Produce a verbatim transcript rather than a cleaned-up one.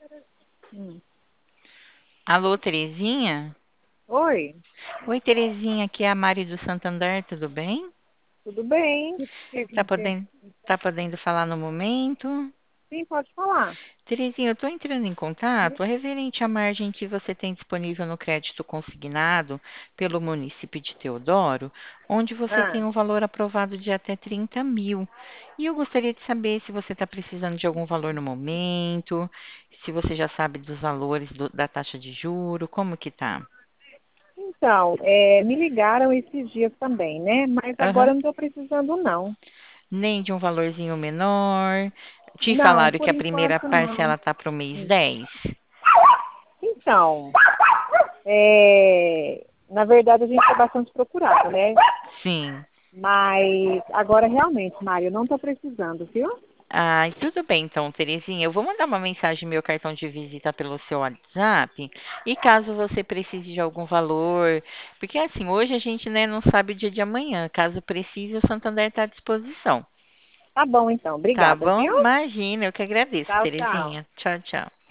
Hum. Alô, Terezinha? Oi, Oi, Terezinha, aqui é a Mari do Santander, tudo bem? tudo bem? Que- Tá que- podendo, tá podendo falar no momento? Sim, pode falar. Terezinha, eu estou entrando em contato referente à margem que você tem disponível no crédito consignado pelo município de Teodoro, onde você tem Ah, um valor aprovado de até trinta mil. E eu gostaria de saber se você está precisando de algum valor no momento, se você já sabe dos valores do- da taxa de juro, como que tá? então, é, me ligaram esses dias também, né? Mas agora Aham. eu não estou precisando, não. Nem de um valorzinho menor. Te Não, falaram que por a primeira enquanto não. parcela tá para o mês Hum. dez. Então, é, na verdade a gente é bastante procurado, né? Sim. Mas agora realmente, Mário, eu não estou precisando, viu? Ai, tudo bem então, Terezinha. Eu vou mandar uma mensagem no meu cartão de visita pelo seu WhatsApp. E caso você precise de algum valor, porque assim, hoje a gente, né, não sabe o dia de amanhã. Caso precise, o Santander está à disposição. Tá bom, então. Tá Obrigada, bom? viu? Imagina, eu que agradeço, Tchau, tchau. Terezinha. Tchau, tchau.